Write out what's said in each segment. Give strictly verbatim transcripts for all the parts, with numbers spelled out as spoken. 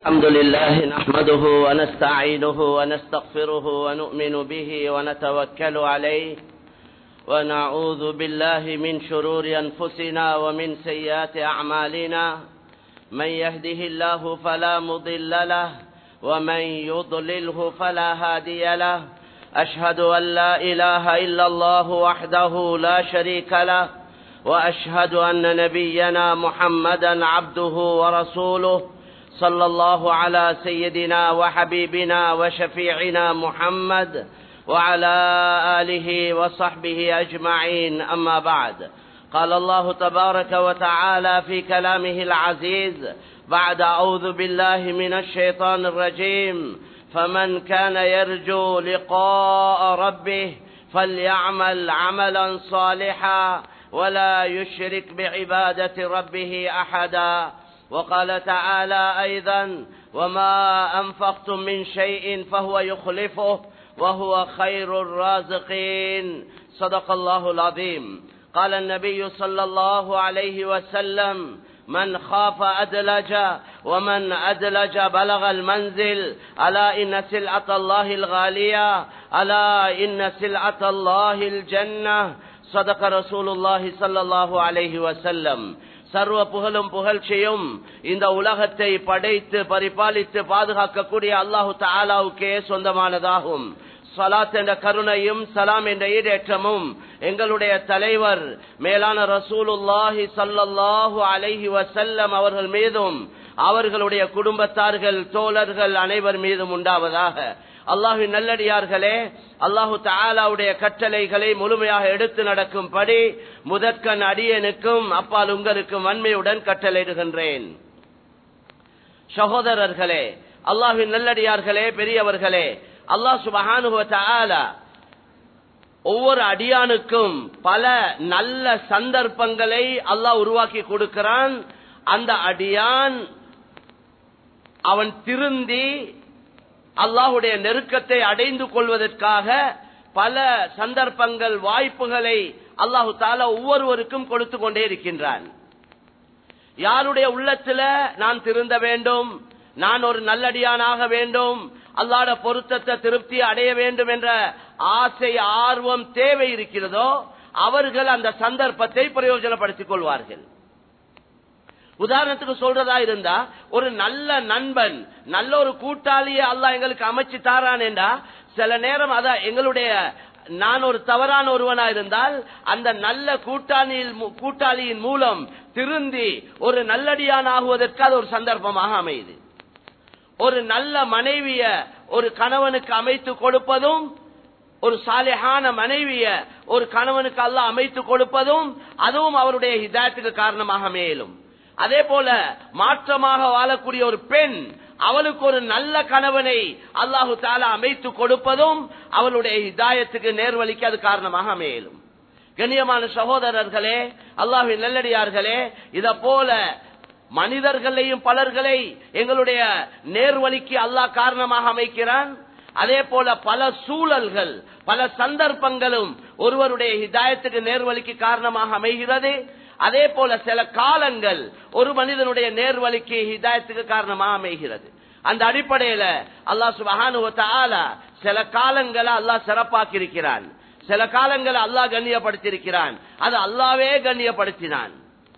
الحمد لله نحمده ونستعينه ونستغفره ونؤمن به ونتوكل عليه ونعوذ بالله من شرور أنفسنا ومن سيئات أعمالنا من يهده الله فلا مضل له ومن يضلله فلا هادي له أشهد أن لا إله إلا الله وحده لا شريك له وأشهد أن نبينا محمدا عبده ورسوله صلى الله على سيدنا وحبيبنا وشفيعنا محمد وعلى آله وصحبه أجمعين. أما بعد، قال الله تبارك وتعالى في كلامه العزيز بعد أعوذ بالله من الشيطان الرجيم: فمن كان يرجو لقاء ربه فليعمل عملا صالحا ولا يشرك بعبادة ربه أحدا. وقال تعالى أيضا: وما أنفقتم من شيء فهو يخلفه وهو خير الرازقين. صدق الله العظيم. قال النبي صلى الله عليه وسلم: من خاف أدلج ومن أدلج بلغ المنزل. ألا إن سلعة الله الغالية، ألا إن سلعة الله الجنة. صدق رسول الله صلى الله عليه وسلم. சர்வ புகழும் புகழ்ச்சியும் இந்த உலகத்தை படைத்து பரிபாலித்து பாதுகாக்கக்கூடிய அல்லாஹு தஆலாவுக்கே சொந்தமானதாகும். ஸலாத் என்ற கருணையும் சலாம் என்ற ஈடேற்றமும் எங்களுடைய தலைவர் மேலான ரசூலுல்லாஹி ஸல்லல்லாஹு அலைஹி வஸல்லம் அவர்கள் மீதும் அவர்களுடைய குடும்பத்தார்கள் தோழர்கள் அனைவர் மீதும் உண்டாவதாக. அல்லாஹ்வின் நல்லடியார்களே, அல்லாஹு தஆலாவுடைய கட்டளைகளை முழுமையாக எடுத்து நடக்கும்படி முதற்கண் அடியனுக்கும் அப்பால் உங்களுக்கும் வன்மையுடன் கட்டளையிடுகின்றேன். சகோதரர்களே, அல்லாஹ்வின் நல்லடியார்களே, பெரியவர்களே, அல்லாஹ் சுப்ஹானஹு வ தஆலா ஒவ்வொரு அடியானுக்கும் பல நல்ல சந்தர்ப்பங்களை அல்லாஹ் உருவாக்கி கொடுக்கிறான். அந்த அடியான் அவன் திருந்தி அல்லாஹ்வுடைய நெருக்கத்தை அடைந்து கொள்வதற்காக பல சந்தர்ப்பங்கள் வாய்ப்புகளை அல்லாஹு தஆலா ஒவ்வொருவருக்கும் கொடுத்து கொண்டே இருக்கின்றான். யாருடைய உள்ளத்துல நான் திருந்த வேண்டும், நான் ஒரு நல்லடியானாக வேண்டும், அல்லாஹ்வுடைய பொருத்தத்தை திருப்தி அடைய வேண்டும் என்ற ஆசை ஆர்வம் தேவை இருக்கிறதோ அவர்கள் அந்த சந்தர்ப்பத்தை பிரயோஜனப்படுத்திக் கொள்வார்கள். உதாரணத்துக்கு சொல்றதா இருந்தா, ஒரு நல்ல நண்பன், நல்ல ஒரு கூட்டாளியை அல்லாஹ் எங்களுக்கு அமைச்சு தாரான் என்றா, சில நேரம் அத எங்களுடைய நான் ஒரு தவறான ஒருவனா இருந்தால் அந்த நல்ல கூட்டாளியில் கூட்டாளியின் மூலம் திருந்தி ஒரு நல்லடியான் ஆகுவதற்கு அது ஒரு சந்தர்ப்பமாக அமையுது. ஒரு நல்ல மனைவிய ஒரு கணவனுக்கு அமைத்து கொடுப்பதும், ஒரு சாலிஹான மனைவிய ஒரு கணவனுக்கு அல்லாஹ் அமைத்து கொடுப்பதும் அதுவும் அவருடைய ஹிதாயத்துக்கு காரணமாக மேலும். அதே போல மாற்றமாக வாழக்கூடிய ஒரு பெண், அவளுக்கு ஒரு நல்ல கணவனை அல்லாஹு தஆலா அமைத்து கொடுப்பதும் அவளுடைய ஹிதாயத்துக்கு நேர்வழிக்கு அது காரணமாக மேலும். கண்ணியமான சகோதரர்களே, அல்லாஹ்வின் நல்லடியார்களே, இத போல மனிதர்களையும் பலர்களை எங்களுடைய நேர்வழிக்கு அல்லாஹ் காரணமாக அமைக்கிறான். அதே போல பல சூழல்கள் பல சந்தர்ப்பங்களும் ஒருவருடைய ஹிதாயத்துக்கு நேர்வழிக்கு காரணமாக அமைகிறது. அதே போல சில காலங்கள் ஒரு மனிதனுடைய நேர்வழிக்கு ஹிதாயத்துக்கு காரணமாக அமைகிறது. அந்த அடிப்படையில அல்லாஹ் சுப்ஹானஹு வ தஆலா சில காலங்களை அல்லாஹ் சிறப்பாக்கி இருக்கிறான், சில காலங்களை அல்லாஹ் கண்ணியப்படுத்தியிருக்கிறான். அது அல்லாஹ்வே கண்ணியப்படுத்தினான்.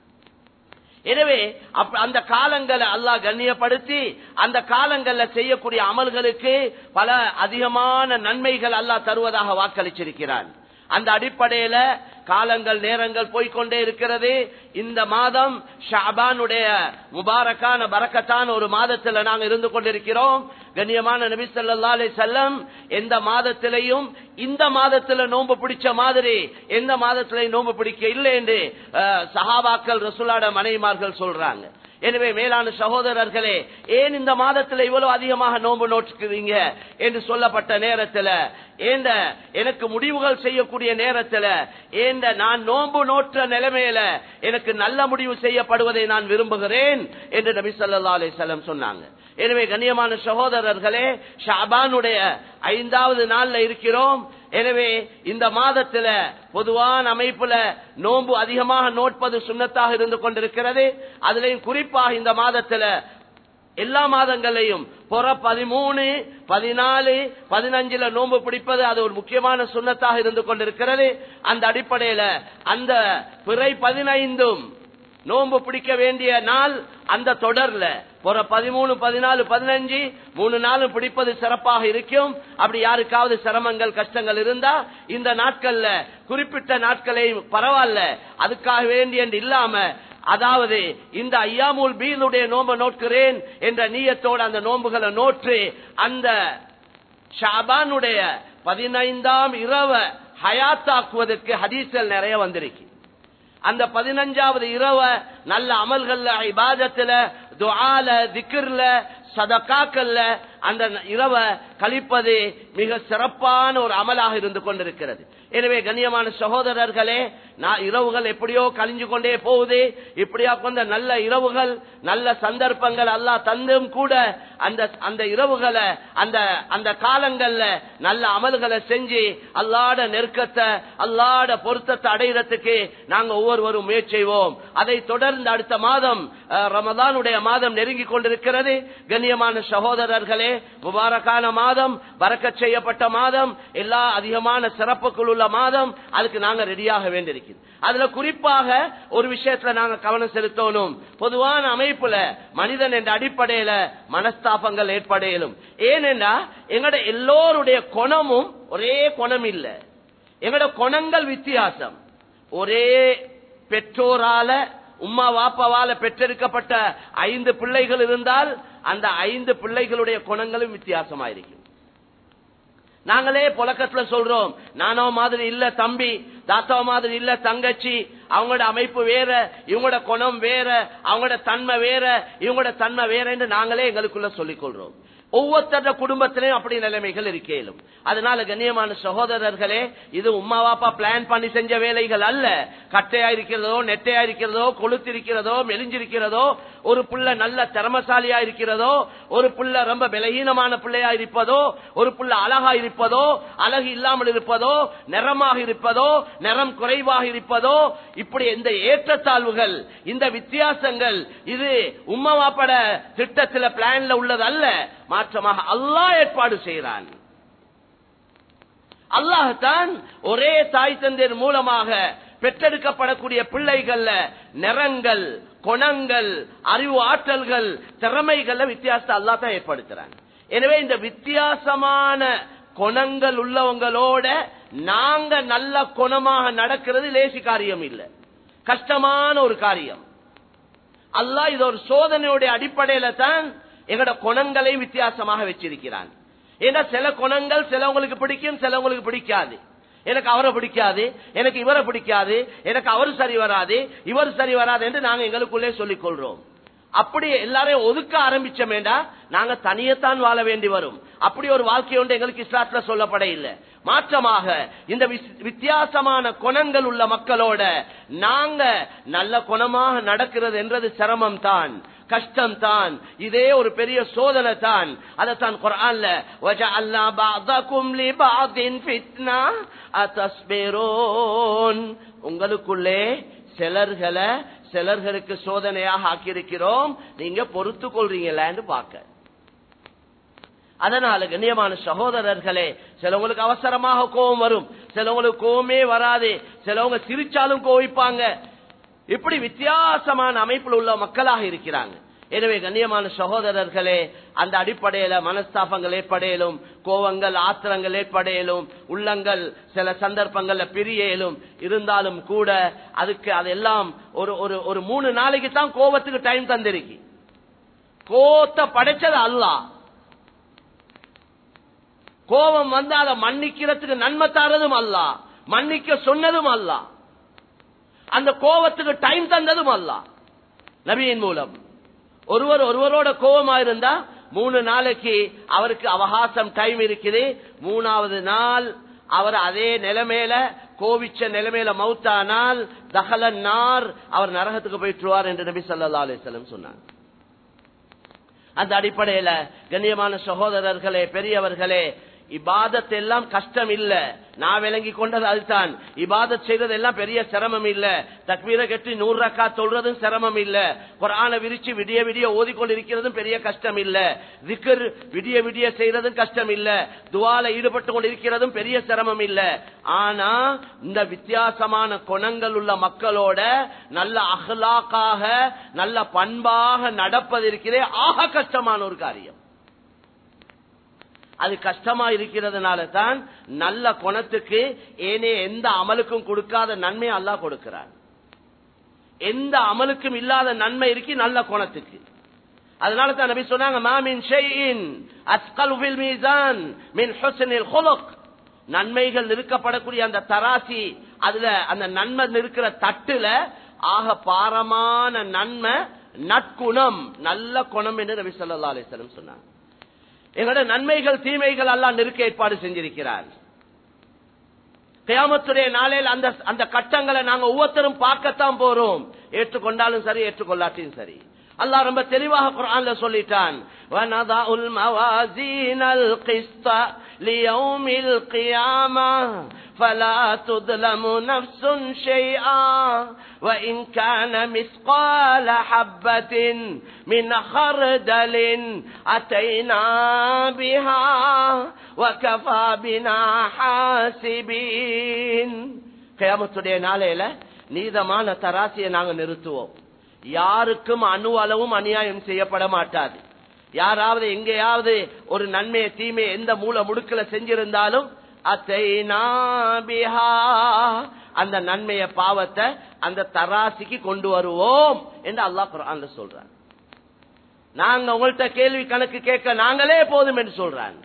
எனவே அந்த காலங்களை அல்லாஹ் கண்ணியப்படுத்தி அந்த காலங்கள்ல செய்யக்கூடிய அமல்களுக்கு பல அதிகமான நன்மைகள் அல்லாஹ் தருவதாக வாக்களிச்சிருக்கிறான். அந்த அடிப்படையில காலங்கள் நேரங்கள் போய்கொண்டே இருக்கிறது. இந்த மாதம் ஷஅபானுடைய முபாரக்கான பரக்கத்தான ஒரு மாதத்துல நாங்க இருந்து கொண்டிருக்கிறோம். கண்ணியமான நபி ஸல்லல்லாஹு அலைஹி வஸல்லம் எந்த மாதத்திலையும் இந்த மாதத்துல நோன்பு பிடிச்ச மாதிரி எந்த மாதத்திலையும் நோன்பு பிடிக்க இல்லை என்று சஹாபாக்கள் ரசூலுல்லாஹ்வுடைய மனைவிமார்கள் சொல்றாங்க. எனவே மேலான சகோதரர்களே, ஏன் இந்த மாதத்துல இவ்வளவு அதிகமாக நோன்பு நோட்டுக்கிறீங்க என்று சொல்லப்பட்ட நேரத்துல, ஏண்ட எனக்கு முடிவுகள் செய்யக்கூடிய நேரத்துல, ஏண்ட நான் நோன்பு நோற்ற நிலைமையில எனக்கு நல்ல முடிவு செய்யப்படுவதை நான் விரும்புகிறேன் என்று நபி ஸல்லல்லாஹு அலைஹி வஸல்லம் சொன்னாங்க. எனவே கண்ணியமான சகோதரர்களே, ஷஅபானுடைய ஐந்தாவது நாள்ல இருக்கிறோம். எனவே இந்த மாதத்துல பொதுவான அமைப்புல நோன்பு அதிகமாக நோட்பது சுன்னத்தாக இருந்து கொண்டிருக்கிறது. அதிலையும் குறிப்பாக இந்த மாதத்துல எல்லா மாதங்களையும் புற பதிமூணு பதினாலு பதினஞ்சுல நோன்பு பிடிப்பது அது ஒரு முக்கியமான சுன்னத்தாக இருந்து கொண்டிருக்கிறது. அந்த அடிப்படையில அந்த பிறை பதினைந்தும் நோன்பு பிடிக்க வேண்டிய நாள் அந்த தொடர்ல புற பதிமூணு பதினாலு பதினஞ்சு மூணு நாளும் பிடிப்பது சிறப்பாக இருக்கும். அப்படி யாருக்காவது சிரமங்கள் கஷ்டங்கள் இருந்தா இந்த நாட்கள்ல குறிப்பிட்ட நாட்களை பரவாயில்ல அதுக்காக வேண்டிய இல்லாம அதாவது இந்த ஐயாமுல் பீதுடைய நோன்பை நோட்கிறேன் என்ற நீயத்தோடு அந்த நோன்புகளை நோற்று அந்த ஷாபானுடைய பதினைந்தாம் இரவு ஹயாத்தாக்குவதற்கு ஹதீஸ்கள் நிறைய வந்திருக்கு. அந்த பதினஞ்சாவது இரவு நல்ல அமல்கள்ல இபாதத்துல துஆல திக்ர்ல சதகாக்கள்ல அந்த இரவை கழிப்பது மிக சிறப்பான ஒரு அமலாக இருந்து கொண்டிருக்கிறது. எனவே கண்ணியமான சகோதரர்களே, நான் இரவுகள் எப்படியோ கழிஞ்சு கொண்டே போகுது. இப்படியா கொண்ட நல்ல இரவுகள் நல்ல சந்தர்ப்பங்கள் அல்லாஹ் தந்தும் கூட அந்த அந்த இரவுகளை அந்த அந்த காலங்கள்ல நல்ல அமல்களை செஞ்சு அல்லாஹ்ட நெருக்கத்தை அல்லாஹ்ட பொருத்தத்தை அடையிறதுக்கு நாங்க ஒவ்வொருவரும் முயற்சி செய்வோம். அதை தொடர்ந்து அடுத்த மாதம் ரமதானுடைய மாதம் நெருங்கி கொண்டிருக்கிறது. கண்ணியமான சகோதரர்களே, முபாரக்கான மாதம், பரக்கத் செய்யப்பட்ட மாதம், எல்லா அதிகமான சிறப்புகள் உள்ள மாதம். அதுக்கு நாங்க ரெடியாக வேண்டியிருக்கிறோம். அதுல குறிப்பாக ஒரு விஷயத்துல நாங்க கவனம் செலுத்தணும். பொதுவான அமைப்புல மனிதன் என்ற அடிப்படையில மனஸ்தாபங்கள் ஏற்படையிலும். ஏனென்றா எங்கட எல்லோருடைய குணமும் ஒரே குணம் இல்ல. எங்கட குணங்கள் வித்தியாசம். ஒரே பெற்றோரால உம்மா வாப்பாவால பெற்றெடுக்கப்பட்ட ஐந்து பிள்ளைகள் இருந்தால் அந்த ஐந்து பிள்ளைகளுடைய குணங்களும் வித்தியாசமாயிருக்கும். நாங்களே புழக்கத்துல சொல்றோம், நானோ மாதிரி இல்ல தம்பி, தாத்தா மாதிரி இல்ல தங்கச்சி, அவங்களோட அமைப்பு வேற, இவங்களோட குணம் வேற, அவங்களோட தன்மை வேற, இவங்களோட தன்மை வேற என்று நாங்களே எங்களுக்குள்ள சொல்லிக் கொள்றோம். ஒவ்வொருத்தர குடும்பத்திலையும் அப்படி நிலைமைகள் இருக்கேலும். அதனால கண்ணியமான சகோதரர்களே, இது உம்மா வாப்பா பிளான் பண்ணி செஞ்ச வேலைகள் அல்ல. கட்டையா இருக்கிறதோ நெட்டையா இருக்கிறதோ கொளுத்திருக்கிறதோ மெலிஞ்சிருக்கிறதோ, ஒரு புள்ள நல்ல திறமசாலியா இருக்கிறதோ, ஒரு புள்ள ரொம்ப பலகீனமான பிள்ளையா இருப்பதோ, ஒரு புள்ள அழகா இருப்பதோ அழகு இல்லாமல் இருப்பதோ, நிறமாக இருப்பதோ நிறம் குறைவாக இருப்பதோ, இப்படி இந்த ஏற்றத்தாழ்வுகள் இந்த வித்தியாசங்கள் இது உம்மா வாப்பட திட்டத்தில் பிளான்ல உள்ளது அல்ல. மாற்றமாக அல்லாஹ் ஏற்பாடு செய்கிறான். அல்லாஹ் தான் ஒரே தாய் தந்தையர் மூலமாக பெற்றெடுக்கப்படக்கூடிய பிள்ளைகள் நிறங்கள் குணங்கள் அறிவு ஆற்றல்கள் திறமைகள் வித்தியாசத்தை அல்லாஹ் தான் ஏற்படுத்துறான். எனவே இந்த வித்தியாசமான குணங்கள் உள்ளவங்களோட நாங்க நல்ல குணமாக நடக்கிறது லேசி காரியம் இல்லை, கஷ்டமான ஒரு காரியம். அல்லாஹ் இது ஒரு சோதனையுடைய அடிப்படையில தான் எங்கட குணங்களை வித்தியாசமாக வச்சிருக்கிறான். ஏன்னா சில குணங்கள் சிலவங்களுக்கு பிடிக்கும், சிலவங்களுக்கு பிடிக்காது. எனக்கு அவரை பிடிக்காது, எனக்கு இவரை பிடிக்காது, எனக்கு அவரு சரி வராது, இவர் சரி வராது என்று நாங்க எங்களுக்குள்ளே சொல்லிக் கொள்றோம். அப்படி எல்லாரையும் ஒதுக்க ஆரம்பிச்சோமேண்டா நாங்க தனியத்தான் வாழ வேண்டி வரும். அப்படி ஒரு வாழ்க்கை ஒன்று எங்களுக்கு இஸ்லாத்துல சொல்லப்பட இல்லை. மாற்றமாக இந்த வித்தியாசமான குணங்கள் உள்ள மக்களோட நாங்க நல்ல குணமாக நடக்கிறது என்றது சிரமம் தான், கஷ்டம் தான், இதே ஒரு பெரிய சோதனை தான். அதைத்தான் குர்ஆன்ல வஜஅல்னா பஅதகும் லிபஅதின் ஃபித்னா அத்தஸ்பிரூன், உங்களுக்குள்ளே சிலர்களை சிலர்களுக்கு சோதனையாக ஆக்கியிருக்கிறோம், நீங்க பொறுத்து கொள்றீங்களான்னு பார்க்க. அதனால கண்ணியமான சகோதரர்களே, சிலவங்களுக்கு அவசரமாக கோபம் வரும், சிலவங்களுக்கு கோபமே வராது, சிலவங்க சிரிச்சாலும் கோவிப்பாங்க. இப்படி வித்தியாசமான அமைப்பில் உள்ள மக்களாக இருக்கிறாங்க. எனவே கண்ணியமான சகோதரர்களே, அந்த அடிப்படையில மனஸ்தாபங்கள் ஏற்படையிலும், கோவங்கள் ஆத்திரங்கள் ஏற்படையிலும், உள்ளங்கள் சில சந்தர்ப்பங்கள்ல பிரியலும் இருந்தாலும் கூட அதுக்கு அதெல்லாம் ஒரு ஒரு மூணு நாளைக்கு தான் கோவத்துக்கு டைம் தந்திருக்கு. கோவத்தை படைச்சது அல்லாஹ். கோபம் வந்து அதை மன்னிக்கிறதுக்கு நன்மை தாரதும் அல்லாஹ், மன்னிக்க சொன்னதும் அல்லாஹ், அந்த கோபத்துக்கு டைம் தந்ததும் அல்லாஹ் நபியின் மூலம். ஒருவர் ஒருவரோட கோபமா இருந்தா மூணு நாளைக்கு அவருக்கு அவகாசம் டைம் இருக்குது. மூணாவது நாள் அவர் அதே நிலைமையில கோவிச்ச நிலைமையில மௌத்தானால் தஹலன் நார், அவர் நரகத்துக்கு போயிட்டுருவார் என்று நபி ஸல்லல்லாஹு அலைஹி வஸல்லம் சொன்னார். அந்த அடிப்படையில கண்ணியமான சகோதரர்களே, பெரியவர்களே, இபாதத் எல்லாம் கஷ்டம் இல்ல. நான் விளங்கி கொண்டது அதுதான். இபாதத் செய்யறது எல்லாம் பெரிய சிரமம் இல்ல. தக்பீரை கட்டி நூறு ரக்கா சொல்றதும் சிரமம் இல்ல. குர்ஆனை விரிச்சு விடிய விடிய ஓதிக்கொண்டிருக்கிறதும் பெரிய கஷ்டம் இல்ல. திக்ர் விடிய விடிய செய்யறதும் கஷ்டம் இல்ல. துஆல ஈடுபட்டு கொண்டிருக்கிறதும் பெரிய சிரமம் இல்ல. ஆனா இந்த வித்தியாசமான குணங்கள் உள்ள மக்களோட நல்ல அஹ்லாக்காக நல்ல பண்பாக நடப்பது இருக்கிறதே ஆக கஷ்டமான ஒரு காரியம். அது கஷ்டமா இருக்கிறதுனால தான் நல்ல குணத்துக்கு ஏனே எந்த அமலுக்கும் கொடுக்காத நன்மை அல்லாஹ் கொடுக்கிறார். எந்த அமலுக்கும் இல்லாத நன்மை இருக்கு நல்ல குணத்துக்கு. அதனால தான் நபி சொன்னாங்க, மா மின் ஷைஇன் அஸ்கலு ஃபில் மீசான் மின் ஹுஸ்னில் குலுக். நன்மைகள் நிறுக்கப்படக்கூடிய அந்த தராசி, அதுல அந்த நன்மை இருக்கிற தட்டுல ஆக பாரமான நன்மை நற்குணம், நல்ல குணம் என்று நபி ஸல்லல்லாஹு அலைஹி வஸல்லம் சொன்னாங்க. எங்களோட நன்மைகள் தீமைகள் எல்லாம் நெருக்க ஏற்பாடு செஞ்சிருக்கிறார். கியாமத்துடைய நாளையில் அந்த அந்த கட்டங்களை நாங்க ஒவ்வொருத்தரும் பார்க்கத்தான் போறோம். ஏற்றுக்கொண்டாலும் சரி, ஏற்றுக்கொள்ளாட்டியும் சரி. அல்லாஹ் ரொம்ப தெளிவாக குர்ஆன்ல சொல்லிட்டான், வனதாஉல் மவாசீனல் கிஸ்த லியௌமில் கியாமா فلا تظلم نفس شيئا وإن كان مثقال حبة من خردل أتينا بها وكفى بنا حاسبين. கியாமத்துடைய நாளையில நீதமான தராசியை நாங்க நிறுத்துவோம். யாருக்கும் அணு அளவும் அநியாயம் செய்யப்பட மாட்டாது. யாராவது எங்கேயாவது ஒரு நன்மையை தீமையை எந்த மூல முடுக்கல செஞ்சிருந்தாலும் அந்த நன்மைய பாவத்தை அந்த தராசிக்கு கொண்டு வருவோம் என்று அல்லாஹ் குர்ஆன்ல சொல்றான். நாங்க உங்கள்ட்ட கேள்வி கணக்கு கேட்க நாங்களே போதும் என்று சொல்றான்.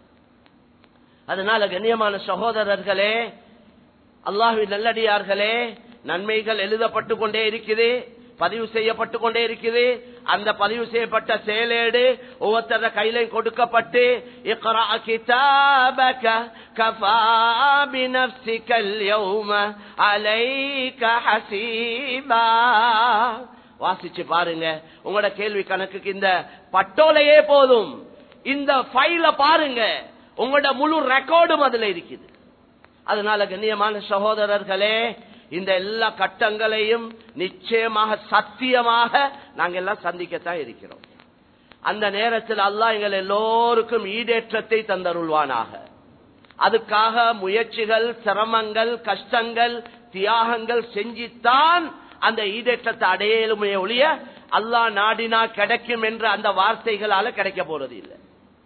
அதனால கண்ணியமான சகோதரர்களே, அல்லாஹ்வின் நல்லடியார்களே, நன்மைகள் எழுதப்பட்டு கொண்டே இருக்குது, பதிவு செய்யப்பட்டு கொண்டே இருக்குது. அந்த பதிவு செய்யப்பட்ட செயலேடு ஒவ்வொருத்தர கையில கொடுக்கப்பட்டு இக்ரா கிதாபக கஃபா பினஃப்ஸிகல் யௌம அலைக ஹஸீபா. வாசிச்சு பாருங்க. உங்களோட கேள்வி கணக்குக்கு இந்த பட்டோலையே போதும். இந்த ஃபைல பாருங்க, உங்களோட முழு ரெக்கார்டும் அதுல இருக்குது. அதனால கண்ணியமான சகோதரர்களே, இந்த எல்லா கட்டங்களையும் நிச்சயமாக சத்தியமாக நாங்க எல்லாம் சந்திக்கத்தான் இருக்கிறோம். அந்த நேரத்தில் அல்லாஹ் எங்கள் எல்லோருக்கும் ஈடேற்றத்தை தந்தருள்வானாக. அதுக்காக முயற்சிகள், சிரமங்கள், கஷ்டங்கள், தியாகங்கள் செஞ்சுத்தான் அந்த ஈடேற்றத்தை அடையலுமே ஒழிய அல்லாஹ் நாடினா கிடைக்கும் என்ற அந்த வார்த்தைகளால கிடைக்க போறது இல்லை.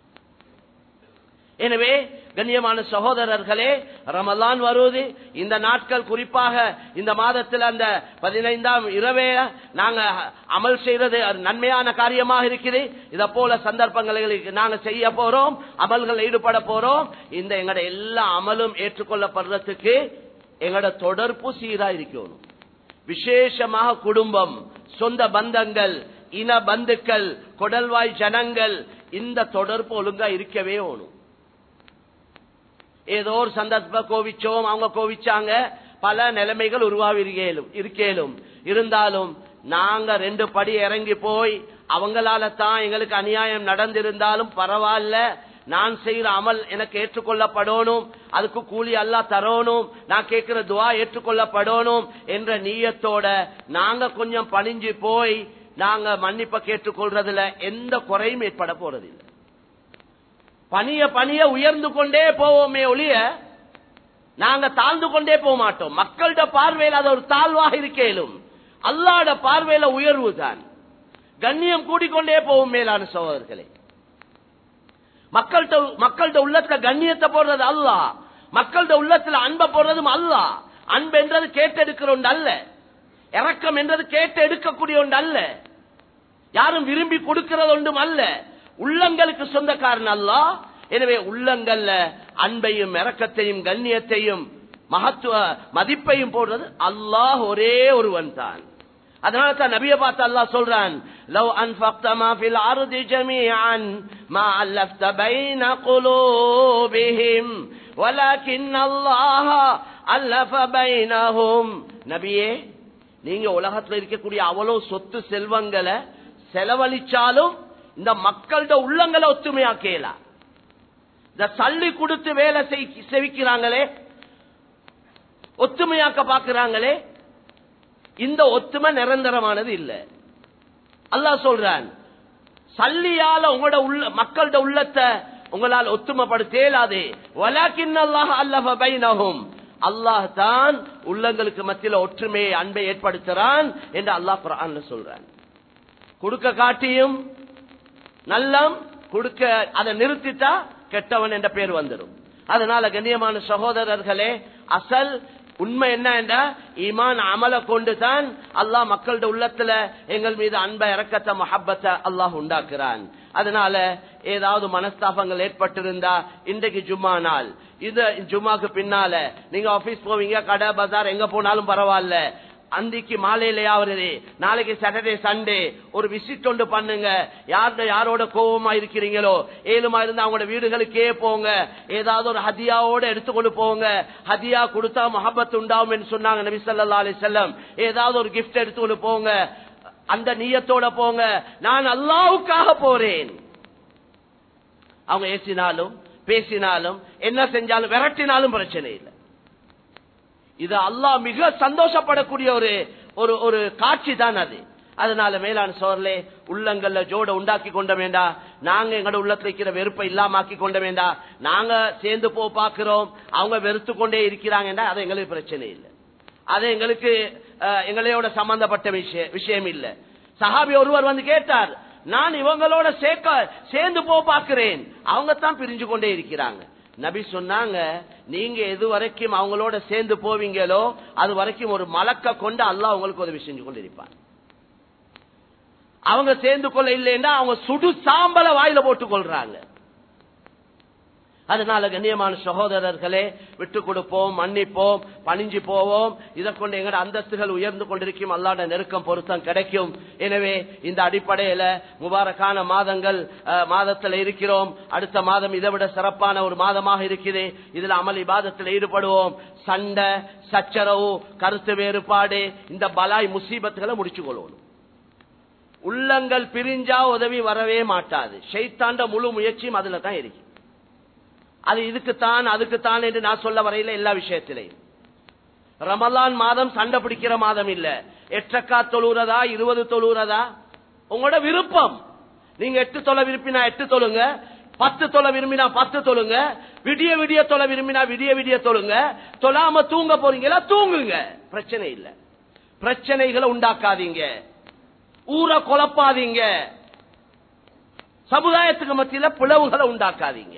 எனவே கண்ணியமான சகோதரர்களே, ரமலான் வருவது, இந்த நாட்கள் குறிப்பாக இந்த மாதத்தில் அந்த பதினைந்தாம் இரவே நாங்க அமல் செய்யறது நன்மையான காரியமாக இருக்குது. இத போல சந்தர்ப்பங்களுக்கு நாங்க செய்ய போறோம், அமல்கள் ஈடுபட போறோம். இந்த எங்கட எல்லா அமலும் ஏற்றுக்கொள்ளப்படுறதுக்கு எங்கட தொடர்பு சீரா இருக்கணும். விசேஷமாக குடும்பம், சொந்த பந்தங்கள், இன பந்துக்கள், கொடல்வாய் ஜனங்கள், இந்த தொடர்பு ஒழுங்கா இருக்கவே வேணும். ஏதோ ஒரு சந்தர்ப்ப கோவிச்சோம், அவங்க கோவிச்சாங்க, பல நிலைமைகள் உருவாகி இருக்கேலும் இருந்தாலும் நாங்க ரெண்டு படி இறங்கி போய் அவங்களால தான் எங்களுக்கு அநியாயம் நடந்திருந்தாலும் பரவாயில்ல, நான் செய்யற அமல் எனக்கு ஏற்றுக்கொள்ளப்படணும், அதுக்கு கூலி அல்லாஹ் தரணும், நான் கேட்கிற துஆ ஏற்றுக்கொள்ளப்படணும் என்ற நீயத்தோட நாங்க கொஞ்சம் பணிஞ்சு போய் நாங்க மன்னிப்பை கேட்டுக்கொள்றதுல எந்த குறையும் ஏற்பட போறதில்லை. பணிய பணிய உயர்ந்து கொண்டே போவோமே ஒழிய நாங்க தாழ்ந்து கொண்டே போக மாட்டோம். மக்களோட பார்வையில் அது ஒரு தாழ்வாக இருக்கேலும், அல்லாஹ்வோட பார்வையில உயர்வு தான். கண்ணியம் கூடிக்கொண்டே போகும். மேலான சகோதரர்களே, மக்கள்கிட்ட மக்கள்கிட்ட உள்ளத்துல கண்ணியத்தை போடுறது அல்லாஹ், மக்கள்கிட்ட உள்ளத்துல அன்பை போடுறதும் அல்லாஹ். அன்பு என்றது கேட்டெடுக்கிற ஒன்று அல்ல, இரக்கம் என்றது கேட்டு எடுக்கக்கூடிய ஒன்று அல்ல, யாரும் விரும்பி கொடுக்கிறது ஒன்றும் அல்ல. உள்ளங்களுக்கு சொந்தக்காரன் அல்லாஹ். எனவே உள்ளங்கள்ல அன்பையும் இரக்கத்தையும் கண்ணியத்தையும் மகத்துவ மதிப்பையும் போடுறது அல்லாஹ் ஒரே ஒருவன் தான். அதனால தான் நபியை பார்த்து அல்லாஹ் சொல்றான், லவ் அன்ஃபக்த மா ஃபில் அர்தி ஜமீஅன் மா அல்லஃப்த பைன குலூபிஹிம் வலக்கின் அல்லாஹ் அல்லஃப பைனஹும். நபியே, நீங்க உலகத்துல இருக்கக்கூடிய அவ்வளவு சொத்து செல்வங்களை செலவழிச்சாலும் இந்த மக்களோட உள்ளங்களை ஒத்துமையாக்கலாம். இந்த சல்லி கொடுத்து வேலை செவிக்கிறாங்களே, ஒத்துமையாக்க பாக்குறாங்களே, இந்த ஒத்துமை நிரந்தரமானது இல்ல. அல்லாஹ் சொல்றான், சல்லியால உங்களோட உள்ள மக்களோட உள்ளத்தை உங்களால் ஒத்துமைப்படுத்த இயலாது. வலக்கின்னல்லாஹ் அல்லஃப பைனஹும், அல்லாஹ் தான் உள்ளங்களுக்கு மத்தியில் ஒற்றுமையை அன்பை ஏற்படுத்துறான் என்று அல்லாஹ் குர்ஆன்ல சொல்றான். கொடுக்க காட்டியும் நல்லம் கொடுக்க அதை நிறுத்திட்டா கெட்டவன் என்ற பேர் வந்துடும். அதனால கண்ணியமான சகோதரர்களே, அசல் உண்மை என்ன என்ற ஈமான் அமல கொண்டு தான் அல்லாஹ் மக்களோட உள்ளத்துல எங்கள் மீது அன்பை இரக்கத்தை மஹப்பத்தை அல்லாஹ் உண்டாக்குறான். அதனால ஏதாவது மனஸ்தாபங்கள் ஏற்பட்டிருந்தா இன்றைக்கு ஜும்மா நாள், இது ஜும்மாக்கு பின்னால நீங்க ஆபீஸ் போவீங்க, கடை பஜார் எங்க போனாலும் பரவாயில்ல, அந்திக்கு மாலையிலேயாவது நாளைக்கு சாட்டர்டே சண்டே ஒரு விசிட் ஒன்று பண்ணுங்க. யாரோட யாரோட கோபமா இருக்கிறீங்களோ ஏழுமா இருந்தா அவங்களோட வீடுகளுக்கே போங்க, ஏதாவது ஒரு ஹதியாவோட எடுத்துக்கொண்டு போங்க. ஹதியா கொடுத்தா மஹப்பத் உண்டாகும் என்று சொன்னாங்க நபி ஸல்லல்லாஹு அலைஹி வஸல்லம். ஏதாவது ஒரு கிஃப்ட் எடுத்துக்கொண்டு போங்க, அந்த நியத்தோட போங்க, நான் அல்லாஹ்வுக்காக போறேன். அவங்க ஏசினாலும் பேசினாலும் என்ன செஞ்சாலும் விரட்டினாலும் பிரச்சனை இல்லை. இது அல்லாஹ் மிக சந்தோஷப்படக்கூடிய ஒரு ஒரு ஒரு காட்சி தான் அது. அதனால மேலான சோர்லே உள்ளங்கள்ல ஜோட உண்டாக்கி கொண்ட வேண்டா, நாங்க எங்களோட உள்ளத்துல இருக்கிற வெறுப்பை இல்லாமக்கி கொண்ட வேண்டா. நாங்க சேர்ந்து போ பாக்குறோம், அவங்க வெறுத்து கொண்டே இருக்கிறாங்கன்னா அது எங்களுக்கு பிரச்சனை இல்லை, அது எங்களுக்கு எங்களையோட சம்பந்தப்பட்ட விஷயம் விஷயம் இல்லை. சஹாபி ஒருவர் வந்து கேட்டார், நான் இவங்களோட சேர்க்க சேர்ந்து போ பாக்குறேன், அவங்க தான் பிரிஞ்சு கொண்டே இருக்கிறாங்க. நபி சொன்னாங்க, நீங்க எது வரைக்கும் அவங்களோட சேர்ந்து போவீங்களோ அது வரைக்கும் ஒரு மலக்க கொண்டு அல்லாஹ் உங்களுக்கு உதவி செஞ்சு கொண்டு இருப்பான். அவங்க சேர்ந்து கொள்ள இல்லைன்னா அவங்க சுடு சாம்பல வாயில போட்டுக் கொள்றாங்க. அதனால கண்ணியமான சகோதரர்களே, விட்டு கொடுப்போம், மன்னிப்போம், பணிஞ்சு போவோம். இதை கொண்டு எங்கட அந்தஸ்துகள் உயர்ந்து கொண்டிருக்கும், அல்லாஹ்வுடைய நெருக்கம் பொருத்தம் கிடைக்கும். எனவே இந்த அடிப்படையில முபாரக்கான மாதங்கள் மாதத்தில் இருக்கிறோம். அடுத்த மாதம் இதை விட சிறப்பான ஒரு மாதமாக இருக்குது. இதுல அமல் இபாதத்தில் ஈடுபடுவோம். சண்டை சச்சரவு கருத்து வேறுபாடு இந்த பலாய் முசீபத்துகளை முடிச்சு கொள்வோம். உள்ளங்கள் பிரிஞ்சா உதவி வரவே மாட்டாது. ஷைத்தாண்ட முழு முயற்சியும் அதுல தான் இருக்கு. அது இதுக்குத்தான் அதுக்குத்தான் என்று நான் சொல்ல வரையில எல்லா விஷயத்திலையும். ரமலான் மாதம் சண்டை பிடிக்கிற மாதம் இல்ல. எட்டக்கா தொழுறதா இருபது தொழுறதா உங்களோட விருப்பம். நீங்க எட்டு தொலை விரும்பினா எட்டு தொழுங்க, பத்து தொலை விரும்பினா பத்து தொழுங்க, விடிய விடிய தொலை விரும்பினா விடிய விடிய தொழுங்க. தொழாம தூங்க போறீங்களா தூங்குங்க, பிரச்சனை இல்ல. பிரச்சனைகளை உண்டாக்காதீங்க, ஊரை குழப்பாதீங்க, சமுதாயத்துக்கு மத்தியில பிளவுகளை உண்டாக்காதீங்க.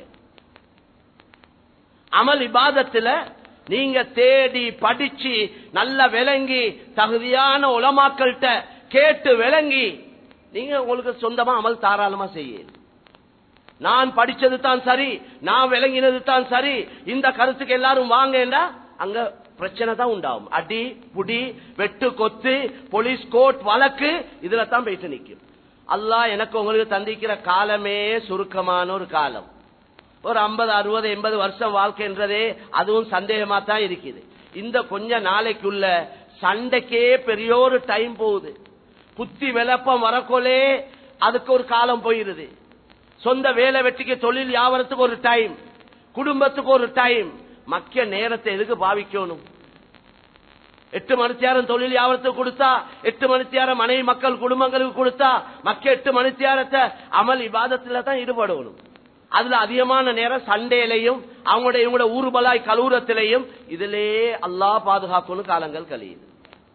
அமல் இபாதத்துல நீங்க தேடி படிச்சு நல்ல விளங்கி தகுதியான உலமாக்கள்கிட்ட கேட்டு விளங்கி நீங்க உங்களுக்கு சொந்தமா அமல் தாராளமா செய்ய. நான் படிச்சது தான் சரி, நான் விளங்கினது தான் சரி, இந்த கருத்துக்கு எல்லாரும் வாங்கடா, அங்க பிரச்சனை தான் உண்டாகும். அடி புடி வெட்டு கொத்து போலீஸ் கோர்ட் வழக்கு இதுல தான் போயிட்டு நிற்கும். அல்லாஹ் எனக்கு உங்களுக்கு தந்திக்கிற காலமே சுருக்கமான ஒரு காலம். ஒரு ஐம்பது அறுபது எண்பது வருஷம் வாழ்க்கைன்றதே அதுவும் சந்தேகமா தான் இருக்குது. இந்த கொஞ்ச நாளைக்குள்ள சண்டைக்கே பெரிய ஒரு டைம் போகுது. புத்தி விளப்பம் வரக்கொலே அதுக்கு ஒரு காலம் போயிருது. சொந்த வேலை வெட்டிக்கு தொழில் வியாபாரத்துக்கு ஒரு டைம், குடும்பத்துக்கு ஒரு டைம். மக்கிய நேரத்தை எதுக்கு பாவிக்கணும்? எட்டு மணி நேரம் தொழில் வியாபாரத்துக்கு கொடுத்தா, எட்டு மணி நேரம் மனைவி மக்கள் குடும்பங்களுக்கு கொடுத்தா, மக்கிய எட்டு மணி நேரத்தை அமல் இபாதத்துல தான் ஈடுபடணும். அதுல அதிகமான நேரம் சண்டையிலையும் அவங்களுடைய இவங்களோட ஊர்பலாய் கலூரத்திலையும் இதிலே அல்லாஹ் பாதுகாக்கணும் காலங்கள் கழியுது.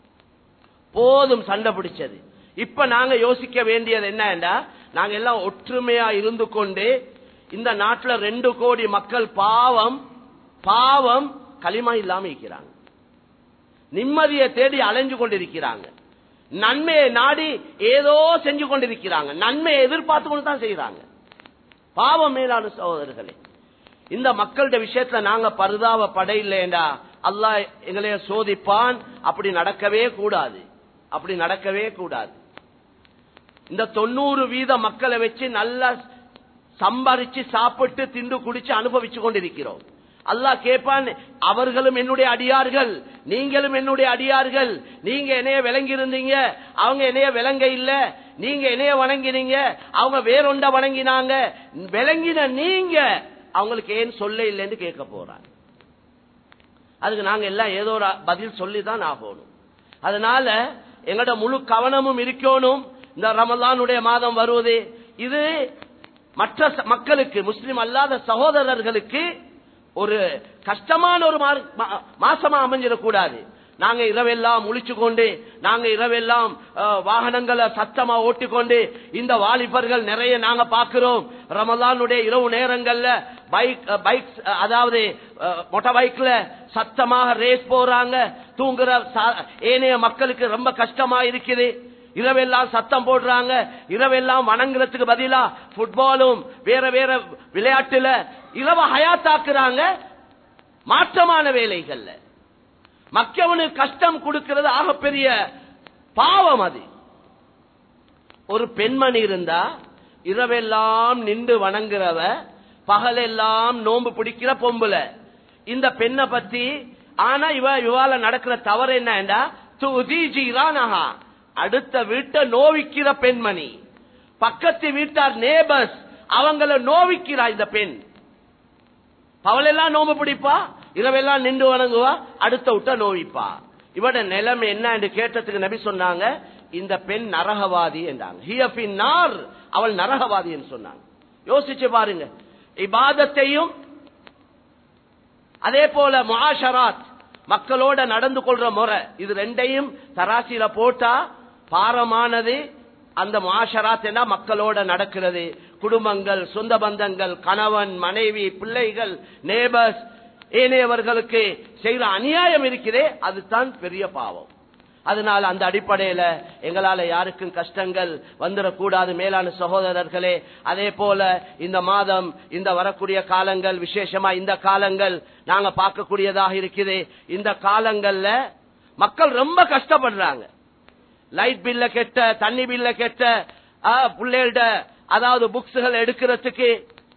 போதும் சண்டை பிடிச்சது. இப்ப நாங்க யோசிக்க வேண்டியது என்னன்னா, நாங்க எல்லாம் ஒற்றுமையா இருந்து கொண்டு இந்த நாட்டுல ரெண்டு கோடி மக்கள் பாவம் பாவம் களிமா இல்லாம இருக்கிறாங்க, நிம்மதியை தேடி அலைஞ்சு கொண்டிருக்கிறாங்க, நன்மையை நாடி ஏதோ செஞ்சு கொண்டிருக்கிறாங்க, நன்மையை எதிர்பார்த்து கொண்டு தான் செய்யறாங்க. பாவம் மேலான சகோதரர்களே, இந்த மக்களுடைய விஷயத்துல நாங்க பரிதாப படையில்லைண்டா அல்லாஹ் எங்களைய சோதிப்பான். அப்படி நடக்கவே கூடாது, அப்படி நடக்கவே கூடாது. இந்த தொண்ணூறு வீத மக்களை வச்சு நல்லா சம்பாதிச்சு சாப்பிட்டு திண்டு குடிச்சு அனுபவிச்சு கொண்டிருக்கிறோம். அல்லாஹ் கேட்பான், அவர்களும் என்னுடைய அடியார்கள், நீங்களும் என்னுடைய அடியார்கள். நீங்க என்னைய விளங்கி இருந்தீங்க, அவங்க என்னைய விளங்க இல்ல. நீங்க என்னைய வணங்கினீங்க, அவங்க வேறொண்ட வணங்கினாங்க. விளங்கின நீங்க அவங்களுக்கு ஏன் சொல்ல இல்லைன்னு கேட்க போறாங்க. அதுக்கு நாங்க எல்லாம் ஏதோ ஒரு பதில் சொல்லிதான் ஆகணும். அதனால எங்கட முழு கவனமும் இருக்கணும். இந்த ரமலானுடைய மாதம் வருவது இது மற்ற மக்களுக்கு, முஸ்லிம் அல்லாத சகோதரர்களுக்கு ஒரு கஷ்டமான ஒரு மாசமா அமைஞ்சிடக்கூடாது. நாங்க இரவெல்லாம் முழிச்சு கொண்டு, நாங்க இரவெல்லாம் வாகனங்களை சத்தமா ஓட்டிக்கொண்டு, இந்த வாலிபர்கள் நிறைய நாங்க பாக்குறோம். ரமலானுடைய இரவு நேரங்கள்ல பைக் பைக் அதாவது மோட்டார் பைக்ல சத்தமாக ரேஸ் போறாங்க. தூங்குற ஏனைய மக்களுக்கு ரொம்ப கஷ்டமா இருக்குது. இரவெல்லாம் சத்தம் போடுறாங்க. இரவெல்லாம் வணங்குறதுக்கு பதிலா ஃபுட்பாலும் வேற வேற விளையாட்டுல இரவ ஹயாத்தாக்குறாங்க. மாற்றமான வேலைகள்ல மக்கவனுக்கு கஷ்டம் கொடுக்கிறது ஆகப்பெரிய பாவம். அது ஒரு பெண்மணி இருந்தா இரவெல்லாம் நின்று வணங்குறவ, பகலெல்லாம் நோன்பு பிடிக்கிற பொம்புல, இந்த பெண்ணை பத்தி ஆனா இவ இவால நடக்கிற தவறு என்னடா, அடுத்த வீட்டை நோவிக்கிற பெண்மணி, பக்கத்து வீட்டார் நேபர்ஸ் அவங்கள நோவிக்கிறா இந்த பெண். பகலெல்லாம் நோம்பு பிடிப்பா, இரவெல்லாம் நின்று வணங்குவா, அடுத்த விட்ட நோவிப்பா. இவட நிலைமை என்ன என்று கேட்டதுக்கு நபி சொன்னாங்க, இந்த பெண் நரகவாதி என்றாங்க. அவள் நரகவாதி என்று சொன்னாங்க. யோசிச்சு பாருங்க. இபாதத்தையும் அதே போல முஆஷராத் மக்களோட நடந்து கொள்ற முறை, இது ரெண்டையும் தராசில போட்டா பாரமானது. அந்த முஆஷராத் என்ன, மக்களோட நடக்கிறது, குடும்பங்கள், சொந்த பந்தங்கள், கணவன் மனைவி பிள்ளைகள் நேபர்ஸ் ஏனையவர்களுக்கு செய்யற அநியாயம் இருக்கிறதே, அதுதான் பெரிய பாவம். அதனால அந்த அடிப்படையில எங்களால யாருக்கும் கஷ்டங்கள் வந்துடக்கூடாது மேலான சகோதரர்களே. அதே போல இந்த மாதம், இந்த வரக்கூடிய காலங்கள், விசேஷமா இந்த காலங்கள் நாங்க பார்க்கக்கூடியதாக இருக்குது. இந்த காலங்கள்ல மக்கள் ரொம்ப கஷ்டப்படுறாங்க. லைட் பில்ல கெட்ட, தண்ணி பில்ல கெட்ட, பிள்ளைகள அதாவது புக்ஸ்கள் எடுக்கிறதுக்கு,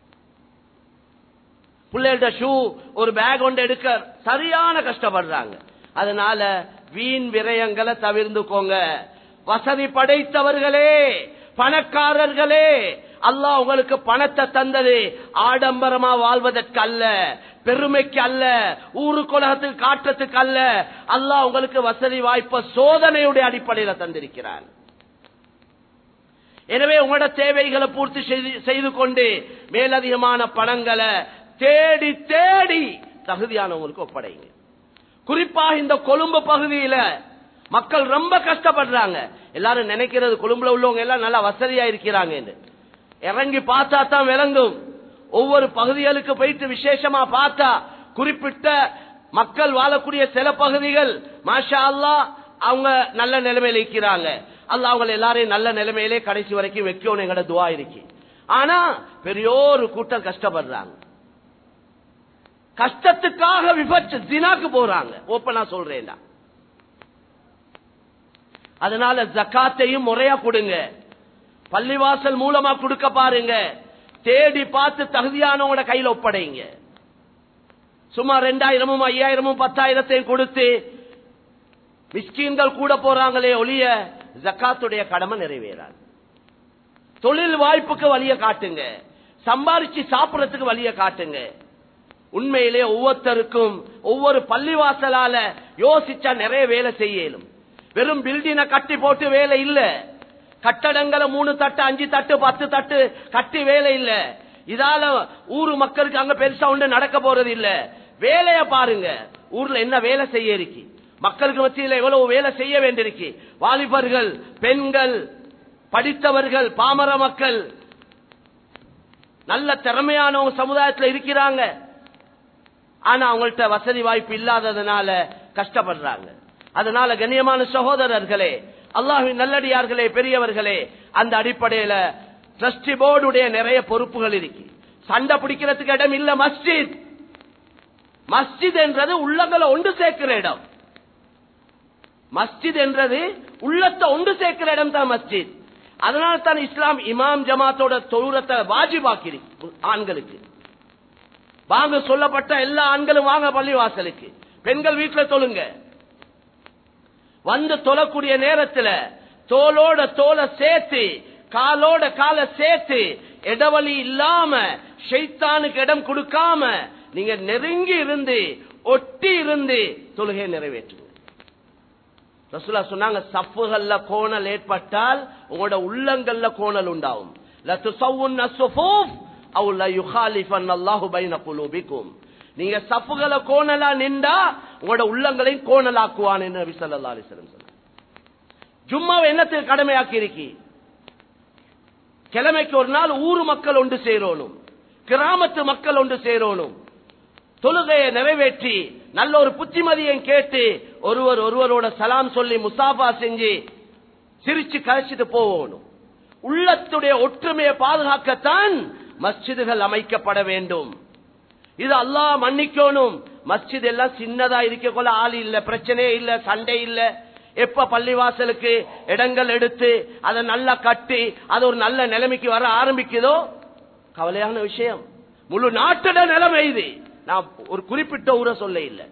பிள்ளைகள ஷூ ஒரு பேக் ஒன்று எடுக்க சரியான கஷ்டப்படுறாங்க. அதனால வீண் விரயங்களை தவிர்த்துக்கோங்க. வசதி படைத்தவர்களே, பணக்காரர்களே, அல்லாஹ் உங்களுக்கு பணத்தை தந்தது ஆடம்பரமா வாழ்வதற்கு அல்ல, பெருமைக்கு அல்ல, ஊரு குலகத்துக்கு காட்டுறதுக்கு அல்ல. அல்லாஹ் உங்களுக்கு வசதி வாய்ப்ப சோதனையுடைய அடிப்படையில தந்திருக்கிறார். எனவே உங்களோட தேவைகளை பூர்த்தி செய்து கொண்டு மேலதிகமான பணங்களை தேடி தேடி தகுதியானவங்களுக்கு ஒப்படைங்க. குறிப்பாக இந்த கொழும்பு பகுதியில மக்கள் ரொம்ப கஷ்டப்படுறாங்க. எல்லாரும் நினைக்கிறது கொழும்புல உள்ளவங்க எல்லாம் நல்லா வசதியா இருக்கிறாங்க என்று. இறங்கி பார்த்தா தான் விளங்கும். ஒவ்வொரு பகுதிகளுக்கு போயிட்டு விசேஷமா பார்த்தா குறிப்பிட்ட மக்கள் வாழக்கூடிய சில பகுதிகள் மாஷா அல்லாஹ் அவங்க நல்ல நிலைமையில இருக்கிறாங்க. அல்லாஹ் அவங்க எல்லாரையும் நல்ல நிலைமையிலே கடைசி வரைக்கும் வைக்கணும் எங்கட துஆ இருக்கு. ஆனா பெரியோரு கூட்டம் கஷ்டப்படுறாங்க. கஷ்டத்துக்காக விபத்து ஜினாக்கு போறாங்க. ஓப்பனா சொல்றேன்டா. அதனால ஜக்காத்தையும் முறையா கொடுங்க. பள்ளிவாசல் மூலமா கொடுக்க பாருங்க. தேடி பார்த்து தகுதியானவங்களோட கையில் ஒப்படைங்க. சும்மா ரெண்டாயிரமும் ஐயாயிரமும் பத்தாயிரத்தையும் கொடுத்து மிஸ்கீன்கள் கூட போறாங்களே ஒழிய ஜக்காத்துடைய கடமை நிறைவேறாது. தொழில் வாய்ப்புக்கு வழிய காட்டுங்க. சம்பாரிச்சு சாப்பிடறதுக்கு வழிய காட்டுங்க. உண்மையிலே ஒவ்வொருத்தருக்கும் ஒவ்வொரு பள்ளிவாசலால யோசிச்சா நிறைய வேலை செய்யலும். வெறும் பில்டினை கட்டி போட்டு வேலை இல்ல. கட்டடங்களை மூணு தட்டு, அஞ்சு தட்டு, பத்து தட்டு கட்டி வேலை இல்ல. இதால ஊரு மக்களுக்கு அங்க பெருசா ஒன்று நடக்க போறது இல்ல. வேலைய பாருங்க. ஊர்ல என்ன வேலை செய்ய இருக்கு, மக்களுக்கு மத்தியில் எவ்வளவு வேலை செய்ய வேண்டியிருக்கு. வாலிபர்கள், பெண்கள், படித்தவர்கள், பாமர மக்கள், நல்ல திறமையானவங்க சமுதாயத்தில் இருக்கிறாங்க. ஆனா அவங்கள்ட்ட வசதி வாய்ப்பு இல்லாததுனால கஷ்டப்படுறாங்க. அதனால கண்ணியமான சகோதரர்களே, அல்லாஹ்வின் நல்லடியார்களே, பெரியவர்களே, அந்த அடிப்படையில ட்ரஸ்டி போர்டுடைய நிறைய பொறுப்புகள் இருக்கு. சண்டை பிடிக்கிறதுக்கு இடம் இல்ல. மஸ்ஜித் மஸ்ஜித் என்றது உள்ளங்களை ஒன்று சேர்க்கிற இடம். மஸ்ஜித் என்றது உள்ளத்தை ஒன்று சேர்க்கிற இடம் தான் மஸ்ஜித். அதனால தான் இஸ்லாம் இமாம் ஜமாத்தோட தொழுறத்தை வாஜிபாக்கி ஆண்களுக்கு. வாங்க சொல்லப்பட்ட எல்லா ஆண்களும் வாங்க பள்ளிவாசலுக்கு. பெண்கள் வீட்டுல தொழுங்க. வந்து தொழக்கூடிய நேரத்தில் தோளோட தோலை சேர்த்து, காலோட காலை சேர்த்து இடவழி இல்லாம ஷைத்தானுக்கு இடம் கொடுக்காம நீங்க நெருங்கி இருந்து ஒட்டி இருந்து தொழுகை நிறைவேற்றுங்க. ரசூலுல்லாஹ் சொன்னாங்க, சஃப்புகள்ல கோணல் ஏற்பட்டால் உங்களோட உள்ளங்கள்ல கோணல் உண்டாகும். லா துஸவ்வுன் அஸ்ஸுஃபூஃப் அவ் லா யுகாலிஃபன் அல்லாஹு பைன குலூபிக்கும். நீங்க சஃப்புகளை கோணலா நின்றா உங்களோட உள்ளங்களை கோணலாக்குவான் என்று நபி ஸல்லல்லாஹு அலைஹி வஸல்லம் சொன்னார். ஜும்மாவை என்னத்துக்கு கடமையாக்கி இருக்கி? கிழமைக்கு ஒரு நாள் ஊர் மக்கள் ஒன்று சேரணும், கிராமத்து மக்கள் ஒன்று சேரணும், தொழுகையை நிறைவேற்றி நல்ல ஒரு புத்திமதியை கேட்டு ஒருவர் ஒருவரோட சலாம் சொல்லி முசாஃபா செஞ்சு சிரிச்சு கழிச்சிட்டு போகணும். உள்ளத்துடைய ஒற்றுமையை பாதுகாக்கத்தான் மஸ்ஜிதுகள் அமைக்கப்பட வேண்டும். இது அல்லாஹ் மன்னிக்கணும். மஸ்ஜித் எல்லாம் சின்னதா இருக்க கொள்ள ஆள் இல்ல, பிரச்சனையே இல்ல, சண்டை இல்ல. எப்ப பள்ளிவாசலுக்கு இடங்கள் எடுத்து அதை நல்லா கட்டி அது ஒரு நல்ல நிலைமைக்கு வர ஆரம்பிக்குதோ கவலையான விஷயம். முழு நாட்டோட நிலைமை இது. நான் ஒரு குறிப்பிட்ட ஊரை சொல்ல இல்லை.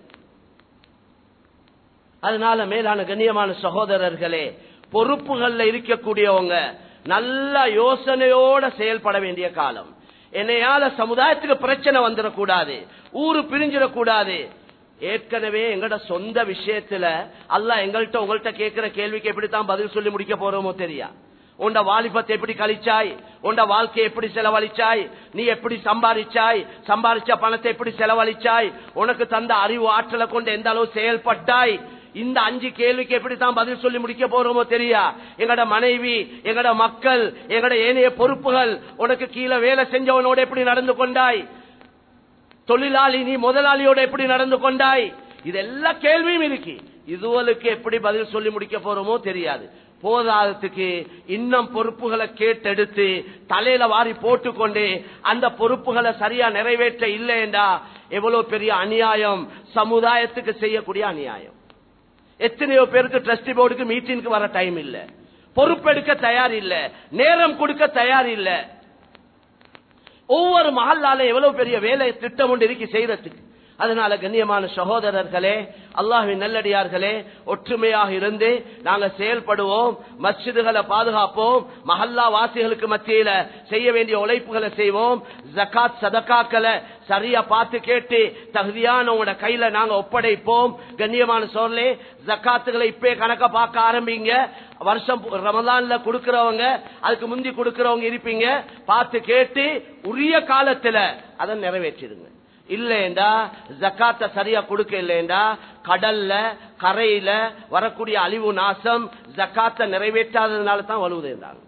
அதனால மேலான கண்ணியமான சகோதரர்களே, பொறுப்புகள்ல இருக்கக்கூடியவங்க நல்ல யோசனையோட செயல்பட வேண்டிய காலம். என்னையால சமுதாயத்துக்கு பிரச்சனை வந்துடக்கூடாது, ஊரு பிரிஞ்சிடக்கூடாது. ஏற்கனவே எங்கட சொந்த விஷயத்துல அல்லாஹ் எங்கள்கிட்ட உங்கள்கிட்ட கேட்கிற கேள்விக்கு எப்படித்தான் பதில் சொல்லி முடிக்க போறோமோ தெரியா. உண்ட வாலிபத்தை எப்படி கழிச்சாய், உண்ட வாழ்க்கையை எப்படி செலவழிச்சாய், நீ எப்படி சம்பாதிச்சாய், சம்பாதிச்ச பணத்தை எப்படி செலவழிச்சாய், உனக்கு தந்த அறிவு ஆற்றலை கொண்டு எந்த அளவு செயல்பட்டாய், இந்த அஞ்சு கேள்விக்கு எப்படித்தான் பதில் சொல்லி முடிக்க போறோமோ தெரியா. எங்கட மனைவி, எங்கட மக்கள், எங்கட ஏனைய பொறுப்புகள், உனக்கு கீழே வேலை செஞ்சவனோட எப்படி நடந்து கொண்டாய், தொழிலாளி நீ முதலாளியோட எப்படி நடந்து கொண்டாய், இதெல்லா கேள்வியும் இருக்கு. இதுவளுக்கு எப்படி பதில் சொல்லி முடிக்க போறோமோ தெரியாது. போதாதத்துக்கு இன்னும் பொறுப்புகளை கேட்டெடுத்து தலையில வாரி போட்டுக்கொண்டு அந்த பொறுப்புகளை சரியா நிறைவேற்ற இல்லைண்டா எவ்வளவு பெரிய அநியாயம், சமுதாயத்துக்கு செய்யக்கூடிய அநியாயம். எத்தனையோ பேருக்கு ட்ரஸ்டி போர்டுக்கு மீட்டிங்க்கு வர டைம் இல்ல, பொறுப்பெடுக்க தயார் இல்ல, நேரம் கொடுக்க தயார் இல்ல. ஒவ்வொரு மஹல்லால எவ்வளவு பெரிய வேலை திட்டம் ஒன்று இருக்கு செய்யறதுக்கு. அதனால கண்ணியமான சகோதரர்களே, அல்லாஹ்வின் நல்லடியார்களே, ஒற்றுமையாக இருந்து நாங்க செயல்படுவோம், மஸ்ஜிதுகளை பாதுகாப்போம், மஹல்லா வாசிகளுக்கு மத்தியில செய்ய வேண்டிய உழைப்புகளை செய்வோம், ஜகாத் சதகாக்களை சரியா பார்த்து கேட்டு தகுதியானவங்களோட கையில நாங்க ஒப்படைப்போம். கண்ணியமான சோழலே, ஜகாத்துகளை இப்பே கணக்க பார்க்க ஆரம்பிங்க. வருஷம் ரமலான்ல கொடுக்கிறவங்க, அதுக்கு முந்தி கொடுக்கிறவங்க இருப்பீங்க, பார்த்து கேட்டு உரிய காலத்துல அதை நிறைவேற்றிடுங்க. இல்லைண்டா ஜக்காத்த சரியா கொடுக்க இல்லைண்டா கடல்ல கரையில வரக்கூடிய அழிவு நாசம் ஜக்காத்த நிறைவேற்றாததுனால தான் வருவதுன்றாங்க.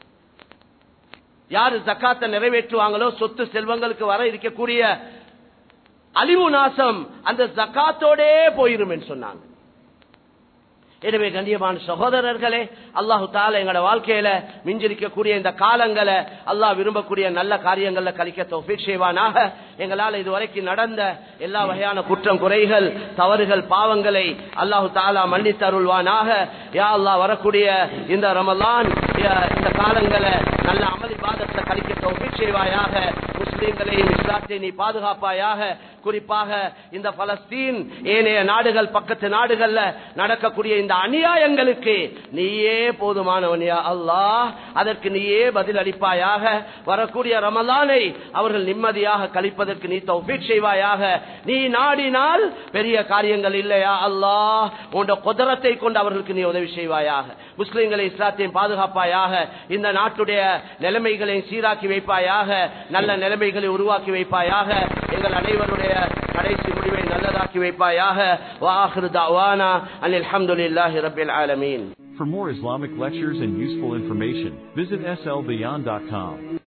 யாரு ஜக்காத்த நிறைவேற்றுவாங்களோ சொத்து செல்வங்களுக்கு வர இருக்கக்கூடிய அழிவு நாசம் அந்த ஜக்காத்தோடே போயிரும் என்று சொன்னாங்க. எனவே கண்ணியமான சகோதரர்களே, அல்லாஹு தஆலா எங்களோட வாழ்க்கையில மிஞ்சிருக்கக்கூடிய இந்த காலங்களை அல்லாஹ் விரும்பக்கூடிய நல்ல காரியங்கள்ல கழிக்க தௌஃபீக் செய்வானாக. எங்களால் இதுவரைக்கும் நடந்த எல்லா வகையான குற்றம் குறைகள் தவறுகள் பாவங்களை அல்லாஹு தஆலா மன்னித்து அருள்வானாக. யா அல்லாஹ், வரக்கூடிய இந்த ரமலான் இந்த காலங்களை நல்ல அமல் இபாதத்தை கழிக்க தௌஃபீக் செய்வாயாக. முஸ்லிம்களையும் இஸ்லாத்தை நீ பாதுகாப்பாயாக. குறிப்பாக இந்த பலஸ்தீன் ஏனைய நாடுகள் பக்கத்து நாடுகள்ல நடக்கக்கூடிய இந்த அநியாயங்களுக்கு நீயே போதுமானவன் யா அல்லாஹ், அதற்கு நீயே பதில் அளிப்பாயாக. வரக்கூடிய ரமலானை அவர்கள் நிம்மதியாக கழிப்பதற்கு நீ தௌஃபீக் செய்வாயாக. நீ நாடினால் பெரிய காரியங்கள் இல்லையா அல்லாஹ், உன்னுடைய குதரத்தை கொண்டு அவர்களுக்கு நீ உதவி செய்வாயாக. முஸ்லிம்களை இஸ்லாத்தையும் பாதுகாப்பாயாக. இந்த நாட்டுடைய நிலைமைகளை சீராக்கி வைப்பாயாக. நல்ல நிலைமைகளை உருவாக்கி வைப்பாயாக. எங்கள் அனைவருடைய கடைசி முடிவை நல்லதாக்கி வைப்பாயாக. வஆகிரு தஅவானா அனில் ஹம்துலில்லாஹி ரப்பில் ஆலமீன். For more Islamic lectures and useful information, visit S L Bayan dot com.